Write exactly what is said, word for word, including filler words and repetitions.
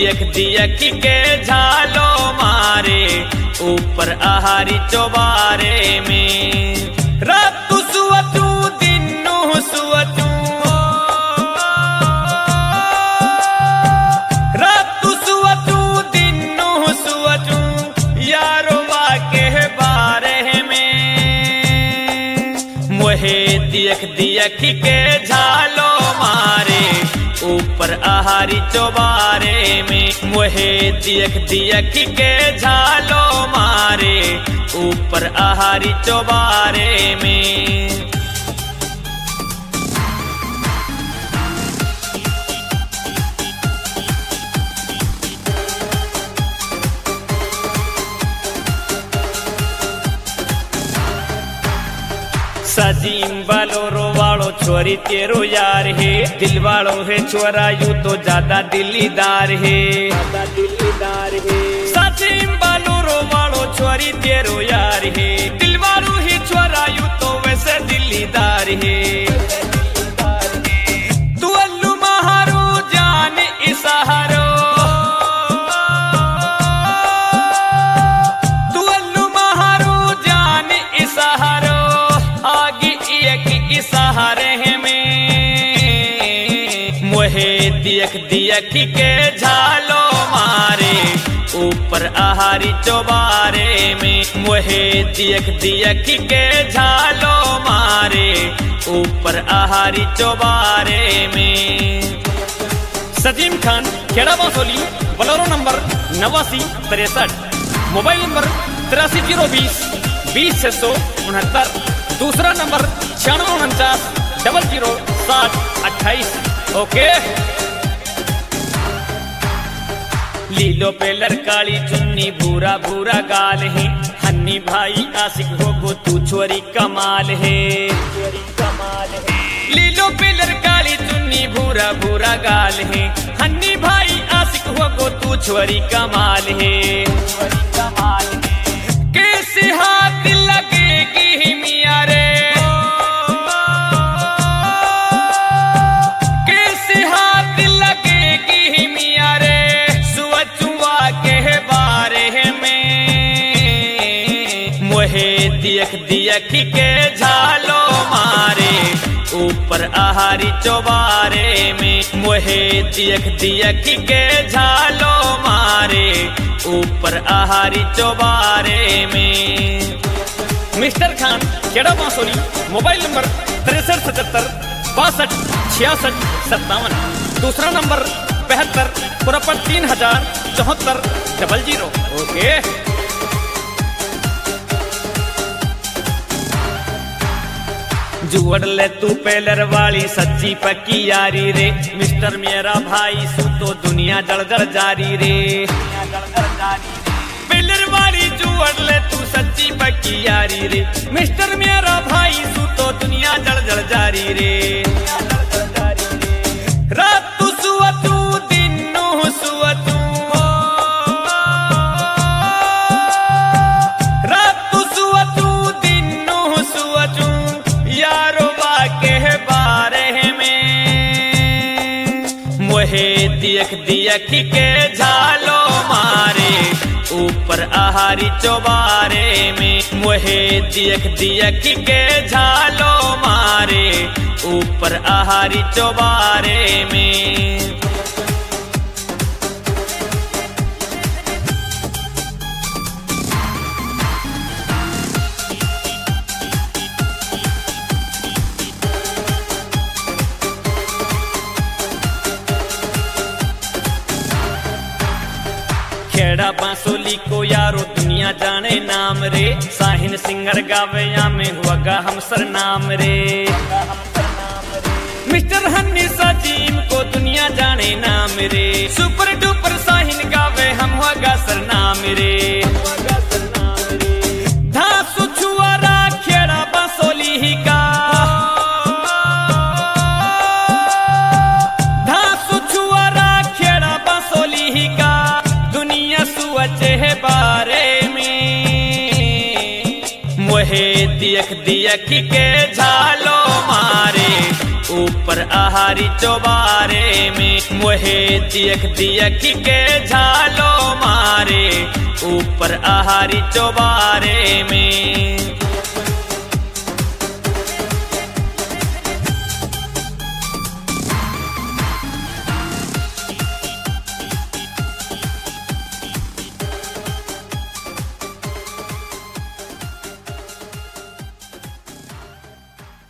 दियक दियक के झालो मारे ऊपर आहारी चौबारे में रातु सुवतू दिनु सुवतू रातु सुवतू दिनु सुवतू यारो वाके बारे में मोहे दियक दियक के झालो मारे ऊपर आहारी चौबारे में मोहे दियक दियक के झालो मारे ऊपर आहारी चौबारे में सजीम बालोरो वालो छोरी तेरो यार है दिल वालो है छोरा यू तो ज्यादा दिलीदार है ज्यादा दिलीदार है सजीम बालोरो वालो छोरी तेरो यार है दिल वालो ही छोरा यू तो वैसे दिलीदार है तू अल्लू महारो जान इसाहारो तू अल्लू महारो जान इसाहारो सहारे में मोहे दियक दियक के झालो मारे ऊपर आहारी चौबारे में मोहे दियक दियक के झालो मारे ऊपर आहारी चौबारे में सजीम खान खेड़ा बांसोली बोलेरो नंबर नवासी तिरसठ मोबाइल नंबर तिरासी जीरो बीस बीस छह सौ उनहत्तर दूसरा नंबर छियानवे उनचास डबल जीरो साठ अट्ठाईस ओके। लीलो पे लड़काली चुन्नी भूरा भूरा गाल है हन्नी भाई आशिक हो गो तू छोरी कमाल है लीलो पे लड़काली चुन्नी भूरा भूरा गाल है हन्नी भाई आशिक हो गो तू छोरी कमाल है कैसे हाथ लगेगी मिया रे कैसे हाथ लगेगी मिया रे सुअचुआ के बारे में मोहे दियक दियक के झालो मारे ऊपर आहारी चौबारे में मोहे दियक दियक के झालो मारे ऊपर आहारी चौबारे में मिस्टर खान खेड़ा बांसोली मोबाइल नंबर तिरसठ सतहत्तर बासठ छियासठ सत्तावन दूसरा नंबर बहत्तर पुरपन तीन हजार चौहत्तर डबल जीरो ओके। जुड़ ले तू पेलर वाली सच्ची पक्की यारी रे मिस्टर मेरा भाई सू तो दुनिया जड़ जड़ जारी रे पेलर वाली जुड़ ले तू सच्ची पक्की यारी रे मिस्टर मेरा भाई सू तो दुनिया जड़ जड़ जारी रे रात तू सुअतू दिनो सुअतू रात तू सुअतू दिनो सुअतू यारो वाके बारे में मोहे दियक दियक के झालो मारे ऊपर आहारी चौबारे में मोहे दियक दियक के झालो मारे ऊपर आहारी चौबारे में खेड़ा बांसोली को यारो दुनिया जाने नाम रे साहिन सिंगर गावे या में हुआ हम सर नाम रे मिस्टर हन्नी सजीम को दुनिया जाने नाम रे सुपर डुपर साहिन गावे हम हुआ सर नाम रे धासु छुआरा खेड़ा बांसोली ही का धासु छुआरा खेड़ा बांसोली ही का सुअचे बारे में मोहे दियक दियक के झालो मारे ऊपर आहारी चौबारे में मोहे दियक दियक के झालो मारे ऊपर आहारी चौबारे में।